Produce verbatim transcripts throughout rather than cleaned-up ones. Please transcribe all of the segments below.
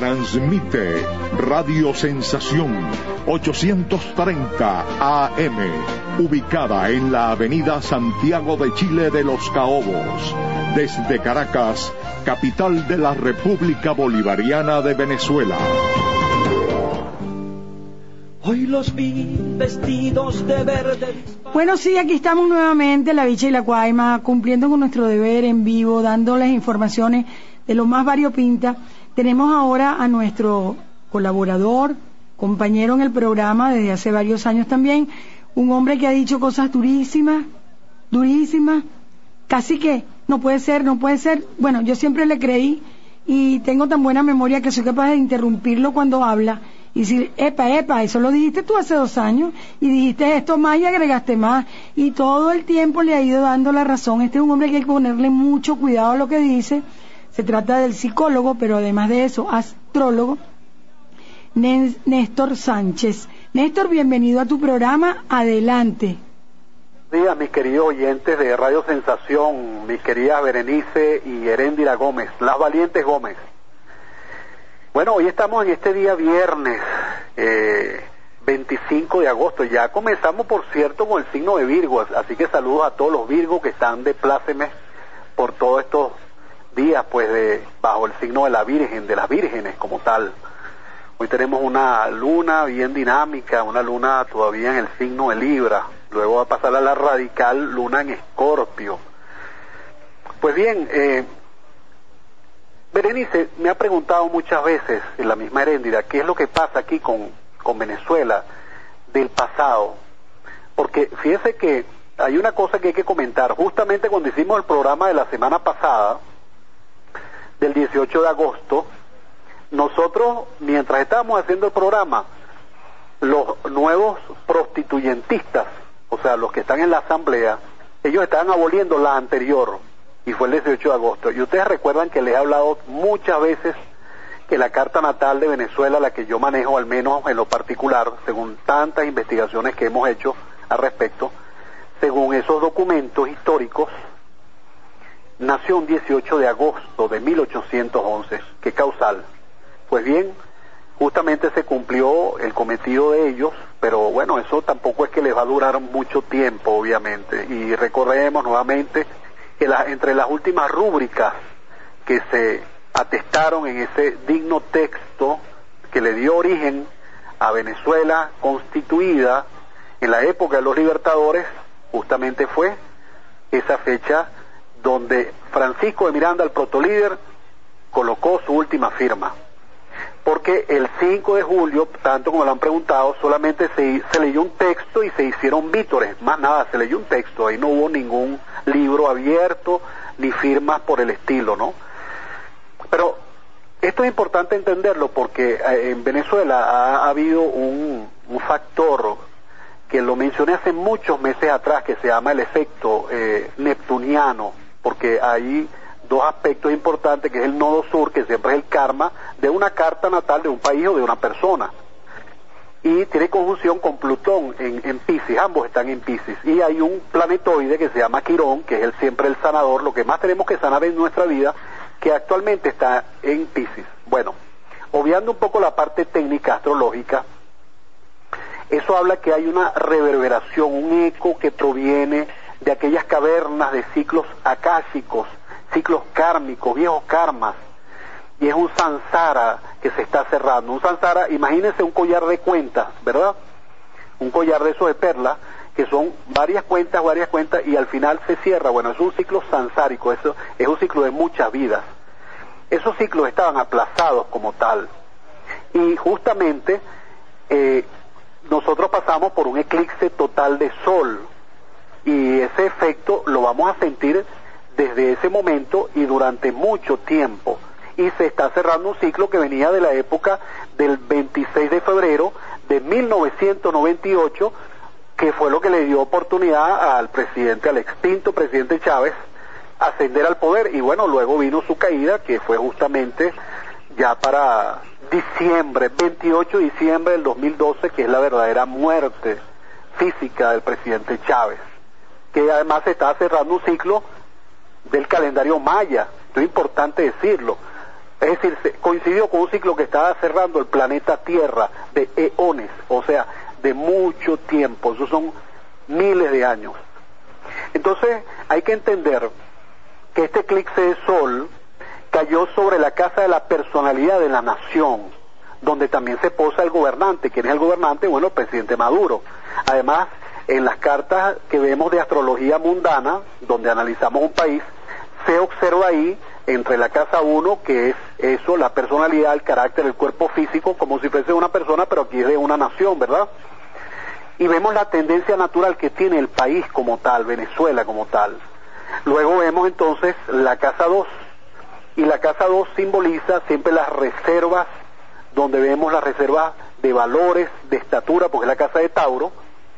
Transmite Radio Sensación ochocientos treinta A M, ubicada en la avenida Santiago de Chile de Los Caobos, desde Caracas, capital de la República Bolivariana de Venezuela. Hoy los vi vestidos de verde. Bueno, sí, aquí estamos nuevamente, la Bicha y la Cuaima, cumpliendo con nuestro deber en vivo, dándoles informaciones de lo más variopinta. Tenemos ahora a nuestro colaborador, compañero en el programa desde hace varios años también, un hombre que ha dicho cosas durísimas, durísimas, casi que no puede ser, no puede ser. Bueno, yo siempre le creí y tengo tan buena memoria que soy capaz de interrumpirlo cuando habla y decir, epa, epa, eso lo dijiste tú hace dos años y dijiste esto más y agregaste más, y todo el tiempo le ha ido dando la razón. Este es un hombre que hay que ponerle mucho cuidado a lo que dice. Se trata del psicólogo, pero además de eso, astrólogo, Néstor Sánchez. Néstor, bienvenido a tu programa, adelante. Buenos días, mis queridos oyentes de Radio Sensación, mis queridas Berenice y Heréndira Gómez, las valientes Gómez. Bueno, hoy estamos en este día viernes, eh, veinticinco de agosto. Ya comenzamos, por cierto, con el signo de Virgo, así que saludos a todos los Virgos que están de plácemes por todos estos días, pues, de bajo el signo de la Virgen, de las vírgenes como tal. Hoy tenemos una luna bien dinámica, una luna todavía en el signo de Libra, luego va a pasar a la radical luna en Escorpio. Pues bien, eh, Berenice me ha preguntado muchas veces, en la misma Heréndira, qué es lo que pasa aquí con, con Venezuela del pasado, porque fíjese que hay una cosa que hay que comentar. Justamente cuando hicimos el programa de la semana pasada, del dieciocho de agosto, nosotros, mientras estábamos haciendo el programa, los nuevos prostituyentistas, o sea, los que están en la asamblea, ellos estaban aboliendo la anterior, y fue el dieciocho de agosto. Y ustedes recuerdan que les he hablado muchas veces que la carta natal de Venezuela, la que yo manejo al menos en lo particular, según tantas investigaciones que hemos hecho al respecto, según esos documentos históricos, nació un dieciocho de agosto de mil ochocientos once. ¿Qué causal? Pues bien, justamente se cumplió el cometido de ellos, pero bueno, eso tampoco es que les va a durar mucho tiempo, obviamente. Y recordemos nuevamente que la, entre las últimas rúbricas que se atestaron en ese digno texto que le dio origen a Venezuela constituida en la época de los libertadores, justamente fue esa fecha donde Francisco de Miranda, el protolíder, colocó su última firma. Porque el cinco de julio, tanto como lo han preguntado, solamente se, se leyó un texto y se hicieron vítores, más nada, se leyó un texto, ahí no hubo ningún libro abierto, ni firmas por el estilo, ¿no? Pero esto es importante entenderlo porque en Venezuela ha, ha habido un, un factor que lo mencioné hace muchos meses atrás, que se llama el efecto eh, neptuniano, porque hay dos aspectos importantes, que es el nodo sur, que siempre es el karma de una carta natal de un país o de una persona, y tiene conjunción con Plutón en, en Piscis, ambos están en Piscis, y hay un planetoide que se llama Quirón, que es el, siempre el sanador, lo que más tenemos que sanar en nuestra vida, que actualmente está en Piscis. Bueno, obviando un poco la parte técnica astrológica, eso habla que hay una reverberación, un eco que proviene de aquellas cavernas de ciclos akáshicos, ciclos kármicos, viejos karmas, y es un samsara que se está cerrando. Un samsara, imagínense un collar de cuentas, ¿verdad? Un collar de esos de perlas, que son varias cuentas, varias cuentas, y al final se cierra. Bueno, es un ciclo samsárico, eso es un ciclo de muchas vidas. Esos ciclos estaban aplazados como tal, y justamente eh, nosotros pasamos por un eclipse total de sol, y ese efecto lo vamos a sentir desde ese momento y durante mucho tiempo, y se está cerrando un ciclo que venía de la época del veintiséis de febrero de mil novecientos noventa y ocho, que fue lo que le dio oportunidad al presidente, al extinto presidente Chávez, ascender al poder, y bueno, luego vino su caída, que fue justamente ya para diciembre, veintiocho de diciembre del dos mil doce, que es la verdadera muerte física del presidente Chávez, que además se está cerrando un ciclo del calendario maya. Esto es importante decirlo. Es decir, se coincidió con un ciclo que estaba cerrando el planeta Tierra de eones, o sea, de mucho tiempo, esos son miles de años. Entonces, hay que entender que este eclipse de sol cayó sobre la casa de la personalidad de la nación, donde también se posa el gobernante. ¿Quién es el gobernante? Bueno, el presidente Maduro. Además, en las cartas que vemos de astrología mundana, donde analizamos un país, se observa ahí, entre la casa uno, que es eso, la personalidad, el carácter, el cuerpo físico, como si fuese una persona, pero aquí es de una nación, ¿verdad? Y vemos la tendencia natural que tiene el país como tal, Venezuela como tal. Luego vemos entonces la casa dos, y la casa dos simboliza siempre las reservas, donde vemos las reservas de valores, de estatura, porque es la casa de Tauro,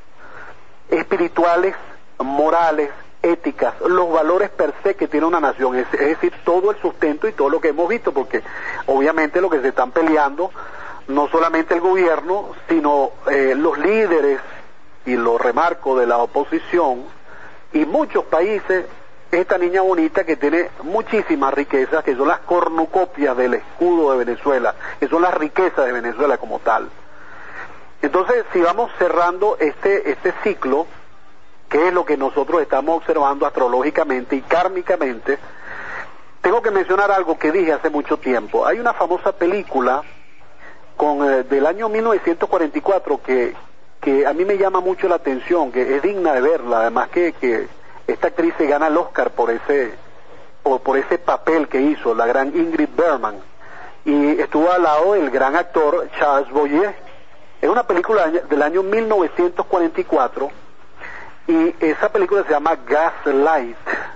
espirituales, morales, éticas, los valores per se que tiene una nación, es, es decir, todo el sustento y todo lo que hemos visto, porque obviamente lo que se están peleando, no solamente el gobierno, sino eh, los líderes, y lo remarco, de la oposición, y muchos países, esta niña bonita que tiene muchísimas riquezas, que son las cornucopias del escudo de Venezuela, que son las riquezas de Venezuela como tal. Entonces, si vamos cerrando este, este ciclo, que es lo que nosotros estamos observando astrológicamente y kármicamente, tengo que mencionar algo que dije hace mucho tiempo. Hay una famosa película con, eh, del año mil novecientos cuarenta y cuatro que, que a mí me llama mucho la atención, que es digna de verla, además que, que esta actriz se gana el Oscar por ese, por, por ese papel que hizo, la gran Ingrid Bergman, y estuvo al lado del gran actor Charles Boyer. Es una película del año mil novecientos cuarenta y cuatro, y esa película se llama Gaslight.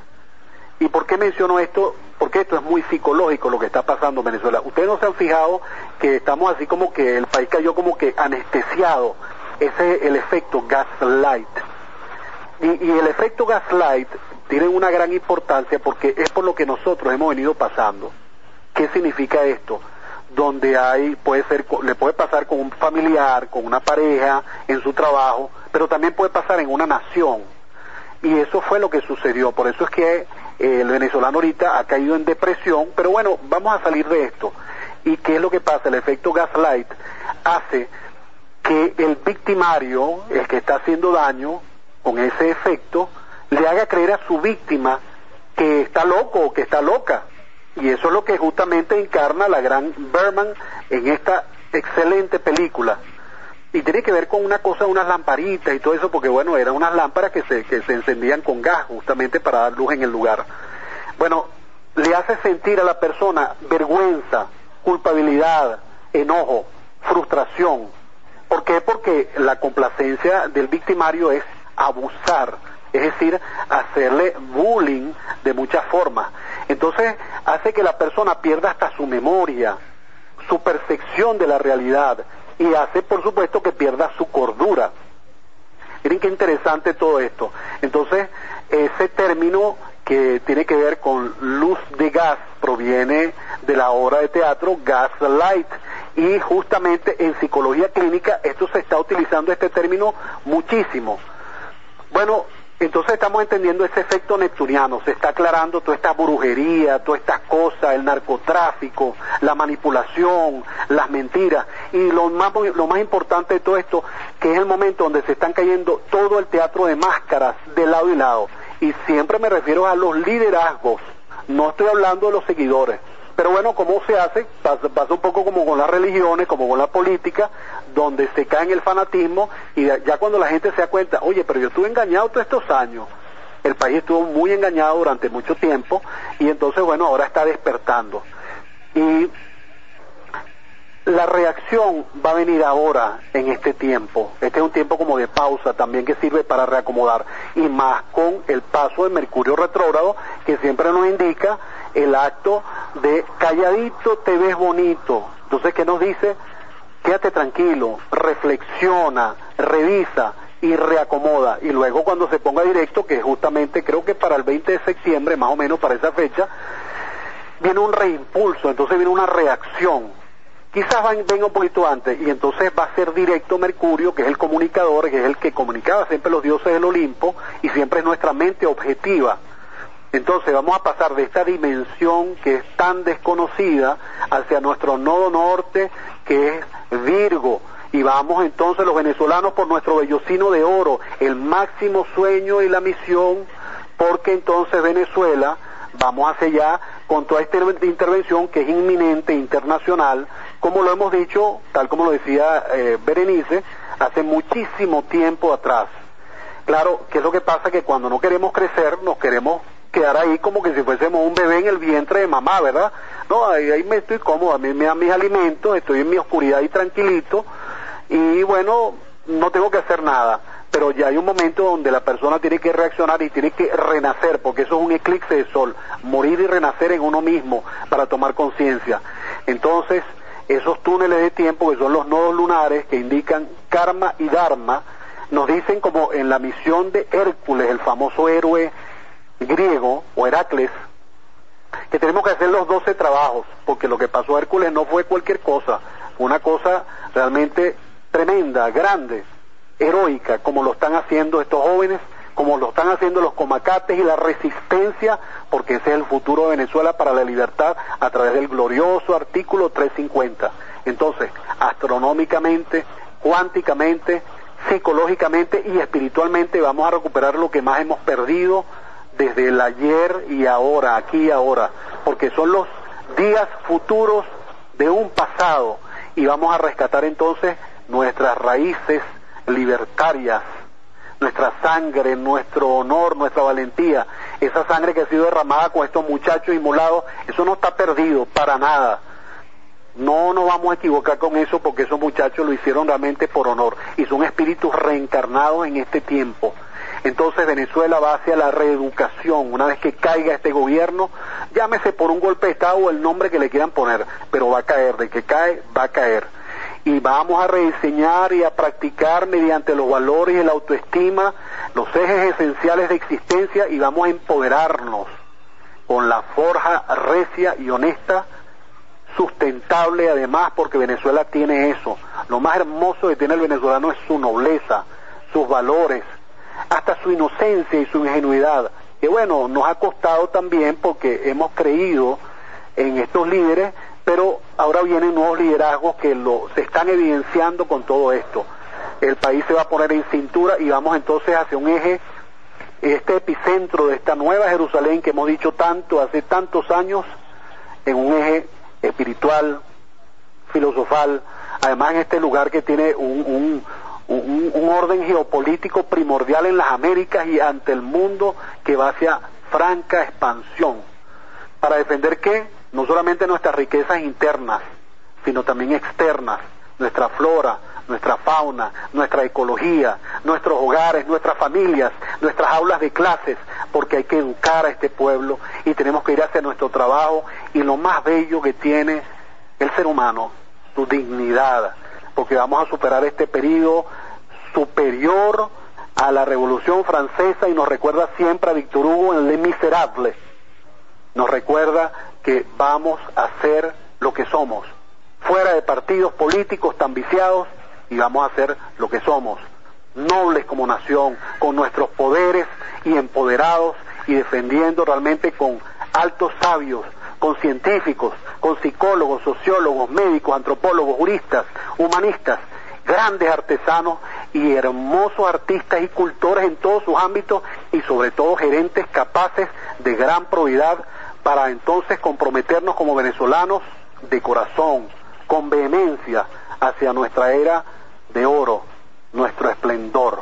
¿Y por qué menciono esto? Porque esto es muy psicológico lo que está pasando en Venezuela. Ustedes no se han fijado que estamos así como que el país cayó como que anestesiado. Ese es el efecto Gaslight. Y, y el efecto Gaslight tiene una gran importancia porque es por lo que nosotros hemos venido pasando. ¿Qué significa esto? Donde hay, puede ser, le puede pasar con un familiar, con una pareja, en su trabajo, pero también puede pasar en una nación. Y eso fue lo que sucedió. Por eso es que eh, el venezolano ahorita ha caído en depresión, pero bueno, vamos a salir de esto. ¿Y qué es lo que pasa? El efecto Gaslight hace que el victimario, el que está haciendo daño con ese efecto, le haga creer a su víctima que está loco o que está loca. Y eso es lo que justamente encarna la gran Bergman en esta excelente película. Y tiene que ver con una cosa, unas lamparitas y todo eso, porque bueno, eran unas lámparas que se, que se encendían con gas justamente para dar luz en el lugar. Bueno, le hace sentir a la persona vergüenza, culpabilidad, enojo, frustración. ¿Por qué? Porque la complacencia del victimario es abusar, es decir, hacerle bullying de muchas formas. Entonces hace que la persona pierda hasta su memoria, su percepción de la realidad, y hace por supuesto que pierda su cordura. Miren qué interesante todo esto. Entonces ese término que tiene que ver con luz de gas proviene de la obra de teatro Gaslight, y justamente en psicología clínica esto se está utilizando este término muchísimo. Bueno, entonces estamos entendiendo ese efecto neptuniano, se está aclarando toda esta brujería, todas estas cosas, el narcotráfico, la manipulación, las mentiras, y lo más, lo más importante de todo esto, que es el momento donde se están cayendo todo el teatro de máscaras de lado y lado, y siempre me refiero a los liderazgos, no estoy hablando de los seguidores. Pero bueno, ¿cómo se hace? Pasa, pasa un poco como con las religiones, como con la política, donde se cae en el fanatismo, y ya cuando la gente se da cuenta, oye, pero yo estuve engañado todos estos años, el país estuvo muy engañado durante mucho tiempo, y entonces bueno, ahora está despertando. Y la reacción va a venir ahora, en este tiempo. Este es un tiempo como de pausa también, que sirve para reacomodar, y más con el paso de Mercurio retrógrado, que siempre nos indica el acto de calladito te ves bonito. Entonces, ¿qué nos dice? Quédate tranquilo, reflexiona, revisa y reacomoda. Y luego cuando se ponga directo, que justamente creo que para el veinte de septiembre, más o menos para esa fecha, viene un reimpulso, entonces viene una reacción. Quizás venga un poquito antes, y entonces va a ser directo Mercurio, que es el comunicador, que es el que comunicaba siempre los dioses del Olimpo, y siempre es nuestra mente objetiva. Entonces vamos a pasar de esta dimensión que es tan desconocida hacia nuestro nodo norte, que es Virgo, y vamos entonces los venezolanos por nuestro vellocino de oro, el máximo sueño y la misión, porque entonces Venezuela, vamos hacia allá con toda esta intervención que es inminente, internacional, como lo hemos dicho, tal como lo decía eh, Berenice, hace muchísimo tiempo atrás. Claro, ¿qué es lo que pasa? Que cuando no queremos crecer, nos queremos quedar ahí como que si fuésemos un bebé en el vientre de mamá, ¿verdad? No, ahí, ahí me estoy cómodo, a mí me dan mis alimentos, estoy en mi oscuridad y tranquilito, y bueno, no tengo que hacer nada. Pero ya hay un momento donde la persona tiene que reaccionar y tiene que renacer, porque eso es un eclipse de sol, morir y renacer en uno mismo para tomar conciencia. Entonces, esos túneles de tiempo, que son los nodos lunares, que indican karma y dharma, nos dicen como en la misión de Hércules, el famoso héroe griego, o Heracles, que tenemos que hacer los doce trabajos, porque lo que pasó a Hércules no fue cualquier cosa, fue una cosa realmente tremenda, grande, heroica, como lo están haciendo estos jóvenes, como lo están haciendo los comacates y la resistencia, porque ese es el futuro de Venezuela para la libertad a través del glorioso artículo trescientos cincuenta. Entonces, astronómicamente, cuánticamente, psicológicamente y espiritualmente vamos a recuperar lo que más hemos perdido desde el ayer y ahora, aquí y ahora, porque son los días futuros de un pasado, y vamos a rescatar entonces nuestras raíces libertarias, nuestra sangre, nuestro honor, nuestra valentía, esa sangre que ha sido derramada con estos muchachos inmolados, eso no está perdido para nada. No nos vamos a equivocar con eso, porque esos muchachos lo hicieron realmente por honor y son espíritus reencarnados en este tiempo. Entonces Venezuela va hacia la reeducación una vez que caiga este gobierno, llámese por un golpe de Estado o el nombre que le quieran poner, pero va a caer, de que cae, va a caer. Y vamos a rediseñar y a practicar mediante los valores y la autoestima los ejes esenciales de existencia, y vamos a empoderarnos con la forja recia y honesta, sustentable además, porque Venezuela tiene eso. Lo más hermoso que tiene el venezolano es su nobleza, sus valores, hasta su inocencia y su ingenuidad, que bueno, nos ha costado también porque hemos creído en estos líderes, pero ahora vienen nuevos liderazgos que lo, se están evidenciando con todo esto. El país se va a poner en cintura y vamos entonces hacia un eje, este epicentro de esta nueva Jerusalén que hemos dicho tanto hace tantos años, en un eje espiritual, filosofal, además en este lugar que tiene un, un, un, un orden geopolítico primordial en las Américas y ante el mundo, que va hacia franca expansión. ¿Para defender qué? No solamente nuestras riquezas internas, sino también externas, nuestra flora, nuestra fauna, nuestra ecología, nuestros hogares, nuestras familias, nuestras aulas de clases, porque hay que educar a este pueblo y tenemos que ir hacia nuestro trabajo y lo más bello que tiene el ser humano, su dignidad, porque vamos a superar este periodo superior a la Revolución Francesa, y nos recuerda siempre a Víctor Hugo en Les Miserables, nos recuerda que vamos a ser lo que somos, fuera de partidos políticos tan viciados, y vamos a ser lo que somos, nobles como nación, con nuestros poderes y empoderados, y defendiendo realmente con altos sabios, con científicos, con psicólogos, sociólogos, médicos, antropólogos, juristas, humanistas, grandes artesanos y hermosos artistas y cultores en todos sus ámbitos, y sobre todo gerentes capaces de gran probidad, para entonces comprometernos como venezolanos de corazón, con vehemencia, hacia nuestra era de oro, nuestro esplendor.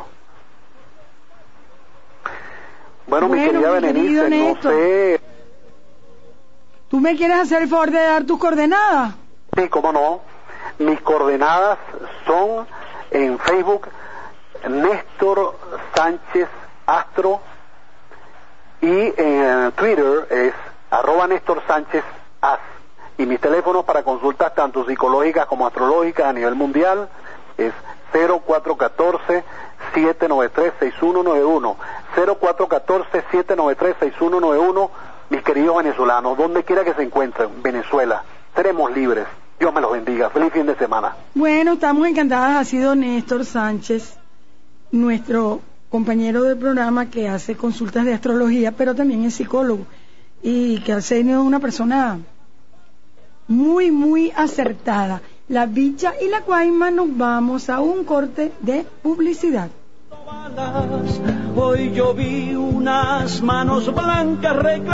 Bueno, bueno mi querida mi Berenice, no sé... ¿Tú me quieres hacer el favor de dar tus coordenadas? Sí, cómo no. Mis coordenadas son en Facebook, Néstor Sánchez Astro, y en Twitter es arroba Néstor Sánchez As. Y mis teléfonos para consultas tanto psicológicas como astrológicas a nivel mundial es cero cuatro uno cuatro, siete nueve tres, seis uno nueve uno, cero cuatro uno cuatro, siete nueve tres, seis uno nueve uno. Mis queridos venezolanos, donde quiera que se encuentren, Venezuela, seremos libres. Dios me los bendiga. Feliz fin de semana. Bueno, estamos encantadas. Ha sido Néstor Sánchez, nuestro compañero del programa que hace consultas de astrología, pero también es psicólogo, y que Arsenio es una persona muy, muy acertada. La Bicha y la Guayma, nos vamos a un corte de publicidad. Hoy yo vi unas manos blancas